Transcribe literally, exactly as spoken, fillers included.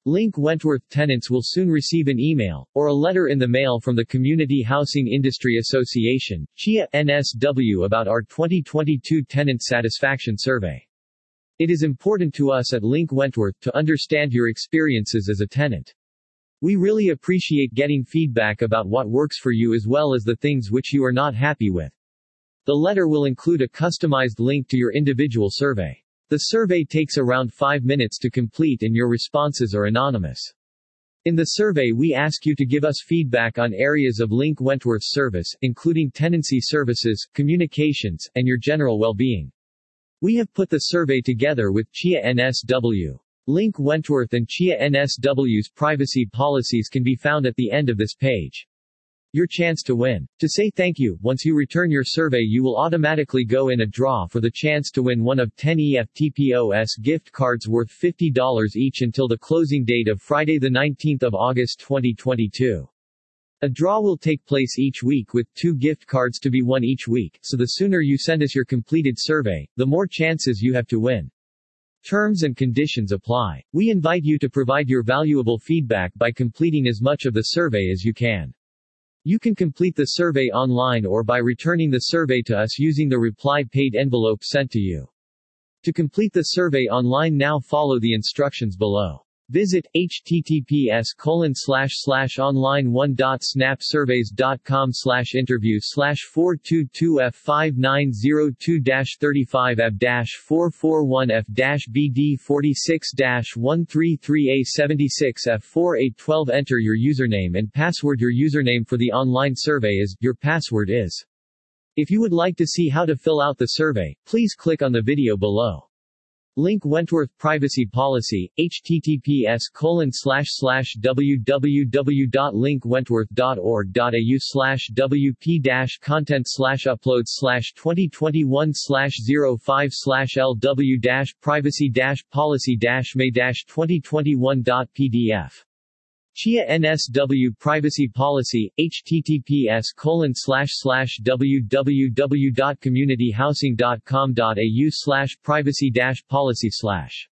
Link Wentworth tenants will soon receive an email, or a letter in the mail from the Community Housing Industry Association, C I A, N S W about our twenty twenty-two Tenant Satisfaction Survey. It is important to us at Link Wentworth to understand your experiences as a tenant. We really appreciate getting feedback about what works for you as well as the things which you are not happy with. The letter will include a customized link to your individual survey. The survey takes around five minutes to complete and your responses are anonymous. In the survey we ask you to give us feedback on areas of Link Wentworth's service, including tenancy services, communications, and your general well-being. We have put the survey together with C I A N S W. Link Wentworth and C I A N S W's privacy policies can be found at the end of this page. Your chance to win. To say thank you, once you return your survey you will automatically go in a draw for the chance to win one of ten E F T P O S gift cards worth fifty dollars each until the closing date of Friday the nineteenth of August twenty twenty-two. A draw will take place each week with two gift cards to be won each week, so the sooner you send us your completed survey, the more chances you have to win. Terms and conditions apply. We invite you to provide your valuable feedback by completing as much of the survey as you can. You can complete the survey online or by returning the survey to us using the reply paid envelope sent to you. To complete the survey online now follow the instructions below. Visit https colon slash slash online one dot snap surveys dot com slash interview slash four two two f five nine zero two dash thirty-five f dash four four one f dash b d forty-six dash one three three a seventy-six f four eight one two. Enter your username and password. Your username for the online survey is, your password is. If you would like to see how to fill out the survey, please click on the video below. Link Wentworth Privacy Policy, https colon slash slash www dot link wentworth dot org dot a u slash wp dash content slash upload slash twenty twenty-one slash zero five slash lw dash privacy dash policy dash may dash twenty twenty-one dot pdf. C I A N S W Privacy Policy, https colon slash slash www dot community housing dot com dot a u slash privacy dash policy slash